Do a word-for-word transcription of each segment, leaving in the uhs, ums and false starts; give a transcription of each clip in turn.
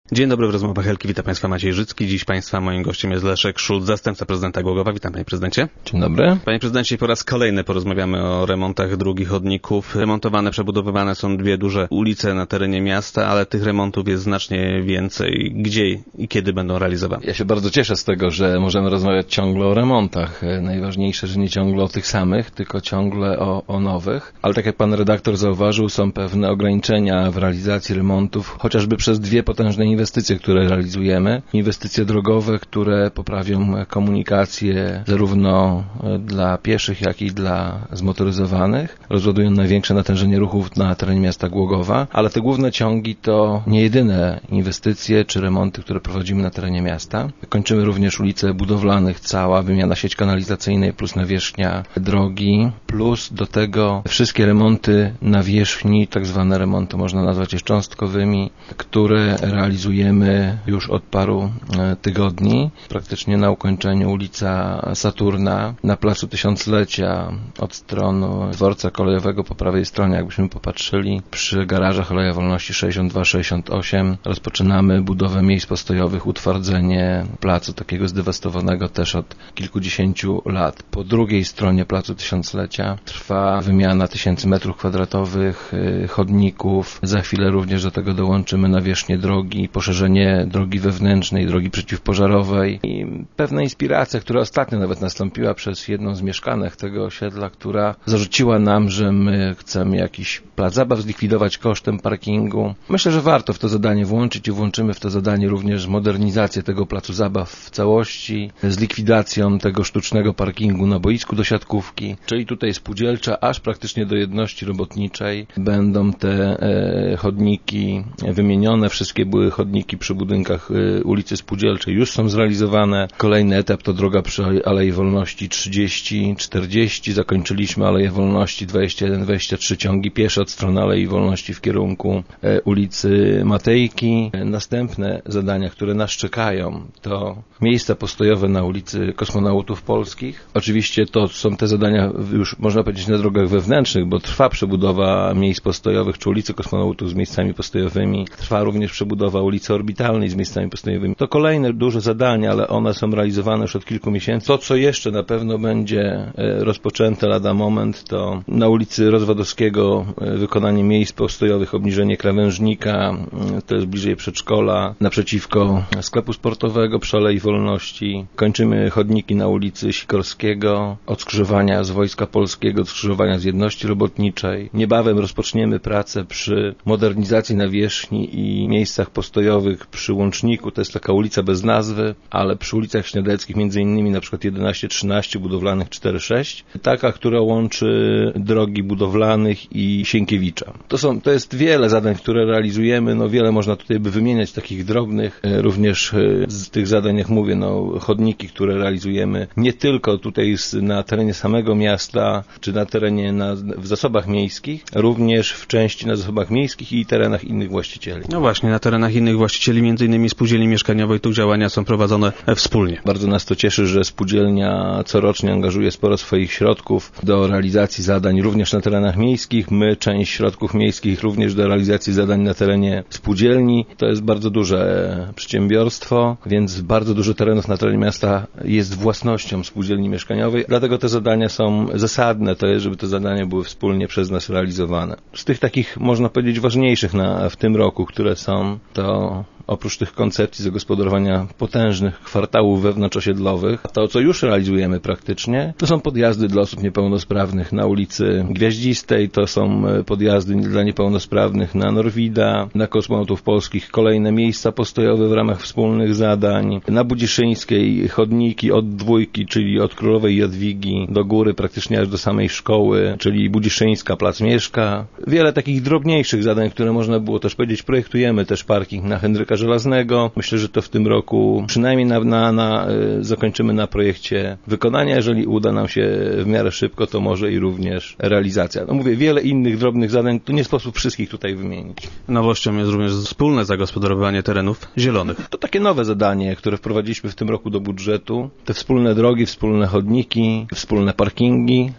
Dzień dobry, w rozmowach Helki. Witam Państwa, Maciej Życki. Dziś Państwa moim gościem jest Leszek Szulc, zastępca prezydenta Głogowa. Witam, Panie Prezydencie. Dzień dobry. Panie Prezydencie, po raz kolejny porozmawiamy o remontach dróg i chodników. Remontowane, przebudowywane są dwie duże ulice na terenie miasta, ale tych remontów jest znacznie więcej. Gdzie i kiedy będą realizowane? Ja się bardzo cieszę z tego, że możemy rozmawiać ciągle o remontach. Najważniejsze, że nie ciągle o tych samych, tylko ciągle o, o nowych. Ale tak jak Pan redaktor zauważył, są pewne ograniczenia w realizacji remontów, chociażby przez dwie potężne inwestycje, które realizujemy. Inwestycje drogowe, które poprawią komunikację zarówno dla pieszych, jak i dla zmotoryzowanych. Rozładują największe natężenie ruchów na terenie miasta Głogowa, ale te główne ciągi to nie jedyne inwestycje czy remonty, które prowadzimy na terenie miasta. Kończymy również ulice budowlanych, cała wymiana sieci kanalizacyjnej plus nawierzchnia drogi, plus do tego wszystkie remonty nawierzchni, tak zwane remonty można nazwać je szczątkowymi, które realizujemy już od paru tygodni. Praktycznie na ukończeniu ulica Saturna na placu Tysiąclecia od strony dworca kolejowego po prawej stronie, jakbyśmy popatrzyli, przy garażach Aleja Wolności sześćdziesiąt dwa sześćdziesiąt osiem rozpoczynamy budowę miejsc postojowych, utwardzenie placu takiego zdewastowanego też od kilkudziesięciu lat. Po drugiej stronie placu Tysiąclecia trwa wymiana tysięcy metrów kwadratowych chodników. Za chwilę również do tego dołączymy nawierzchnię drogi, poszerzenie drogi wewnętrznej, drogi przeciwpożarowej i pewna inspiracja, która ostatnio nawet nastąpiła przez jedną z mieszkanek tego osiedla, która zarzuciła nam, że my chcemy jakiś plac zabaw zlikwidować kosztem parkingu. Myślę, że warto w to zadanie włączyć i włączymy w to zadanie również modernizację tego placu zabaw w całości, z likwidacją tego sztucznego parkingu na boisku do siatkówki, czyli tutaj spółdzielcza, aż praktycznie do jedności robotniczej będą te e, chodniki wymienione. Wszystkie były chodniki przy budynkach y, ulicy Spółdzielczej już są zrealizowane. Kolejny etap to droga przy Alei Wolności trzydzieści czterdzieści. Zakończyliśmy Aleję Wolności dwadzieścia jeden dwadzieścia trzy, ciągi piesze od strony Alei Wolności w kierunku y, ulicy Matejki. Y, następne zadania, które nas czekają, to miejsca postojowe na ulicy Kosmonautów Polskich. Oczywiście to są te zadania już można powiedzieć na drogach wewnętrznych, bo trwa przebudowa miejsc postojowych czy ulicy Kosmonautów z miejscami postojowymi. Trwa również przebudowa ulicy Orbitalnej z miejscami postojowymi. To kolejne duże zadania, ale one są realizowane już od kilku miesięcy. To, co jeszcze na pewno będzie rozpoczęte lada moment, to na ulicy Rozwadowskiego wykonanie miejsc postojowych, obniżenie krawężnika, to jest bliżej przedszkola, naprzeciwko sklepu sportowego przy Alei Wolności. Kończymy chodniki na ulicy Sikorskiego, od skrzyżowania z Wojska Polskiego, od skrzyżowania z Jedności Robotniczej. Niebawem rozpoczniemy pracę przy modernizacji nawierzchni i miejscach postojowych przy Łączniku, to jest taka ulica bez nazwy, ale przy ulicach Śniadeckich, między innymi na przykład jedenaście trzynaście, budowlanych cztery sześć, taka, która łączy drogi budowlanych i Sienkiewicza. To są, to jest wiele zadań, które realizujemy, no wiele można tutaj by wymieniać takich drobnych, również z tych zadań, jak mówię, no chodniki, które realizujemy nie tylko tutaj na terenie samego miasta, czy na terenie, na, w zasobach miejskich, również w części na zasobach miejskich i terenach innych właścicieli. No właśnie, na terenach innych właścicieli, między innymi spółdzielni mieszkaniowej, tu działania są prowadzone wspólnie. Bardzo nas to cieszy, że spółdzielnia corocznie angażuje sporo swoich środków do realizacji zadań również na terenach miejskich. My część środków miejskich również do realizacji zadań na terenie spółdzielni. To jest bardzo duże przedsiębiorstwo, więc bardzo dużo terenów na terenie miasta jest własnością spółdzielni mieszkaniowej. Dlatego te zadania są zasadne, to jest, żeby te zadania były wspólnie przez nas realizowane. Z tych takich, można powiedzieć, ważniejszych na, w tym roku, które są, to oprócz tych koncepcji zagospodarowania potężnych kwartałów wewnątrzosiedlowych, to co już realizujemy praktycznie, to są podjazdy dla osób niepełnosprawnych na ulicy Gwiaździstej, to są podjazdy dla niepełnosprawnych na Norwida, na Kosmonautów Polskich, kolejne miejsca postojowe w ramach wspólnych zadań, na Budziszyńskiej chodniki od dwójki, czyli od Królowej Jadwigi do góry, praktycznie aż do samej szkoły, czyli Budziszyńska, Plac Mieszka. Wiele takich drobniejszych zadań, które można było też powiedzieć, projektujemy też parking na Henryka Żelaznego. Myślę, że to w tym roku przynajmniej na, na, na, zakończymy na projekcie wykonania. Jeżeli uda nam się w miarę szybko, to może i również realizacja. No mówię, wiele innych drobnych zadań, to nie sposób wszystkich tutaj wymienić. Nowością jest również wspólne zagospodarowanie terenów zielonych. To takie nowe zadanie, które wprowadziliśmy w tym roku do budżetu. Te wspólne drogi, wspólne chodniki, wspólne parkingi,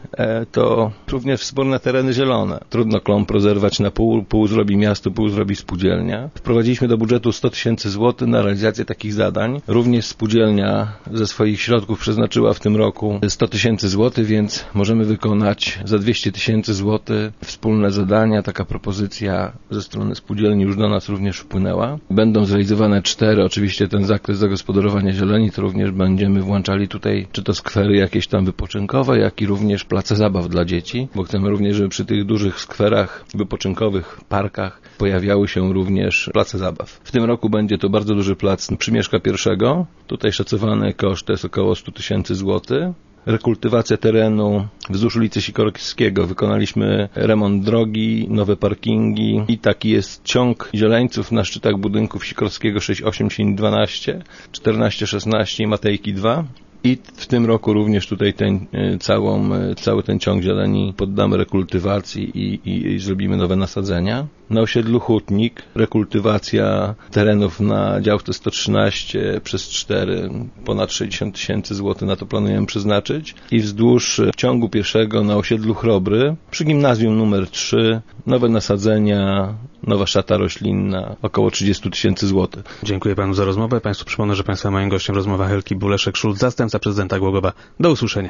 to również wspólne tereny zielone. Trudno klomp rozerwać na pół, pół zrobi miasto, pół zrobi spółdzielnia. Wprowadziliśmy do budżetu sto tysięcy złotych na realizację takich zadań. Również spółdzielnia ze swoich środków przeznaczyła w tym roku sto tysięcy złotych, więc możemy wykonać za dwieście tysięcy złotych wspólne zadania. Taka propozycja ze strony spółdzielni już do nas również wpłynęła. Będą zrealizowane cztery, oczywiście ten zakres zagospodarowania zieleni, to również będziemy włączali tutaj czy to skwery jakieś tam wypoczynkowe, jak i również place zabaw dla dzieci, bo chcemy również, żeby przy tych dużych skwerach wypoczynkowych, parkach pojawiały się również place zabaw. W tym roku będzie to bardzo duży plac Przymieszka pierwszego. Tutaj szacowany koszt to jest około sto tysięcy złotych. Rekultywacja terenu wzdłuż ulicy Sikorskiego. Wykonaliśmy remont drogi, nowe parkingi i taki jest ciąg zieleńców na szczytach budynków Sikorskiego sześć osiem dwanaście, czternaście szesnaście i Matejki dwa. I w tym roku również tutaj ten, całą, cały ten ciąg zieleni poddamy rekultywacji i, i, i zrobimy nowe nasadzenia. Na osiedlu Hutnik rekultywacja terenów na działce sto trzynaście przez cztery, ponad sześćdziesiąt tysięcy złotych na to planujemy przeznaczyć. I wzdłuż ciągu pieszego na osiedlu Chrobry przy gimnazjum numer trzy nowe nasadzenia, nowa szata roślinna, około trzydzieści tysięcy złotych. Dziękuję panu za rozmowę. Państwu przypomnę, że państwa moim gościem rozmowa Helki Buleszek-Szulc, zastępca prezydenta Głogowa. Do usłyszenia.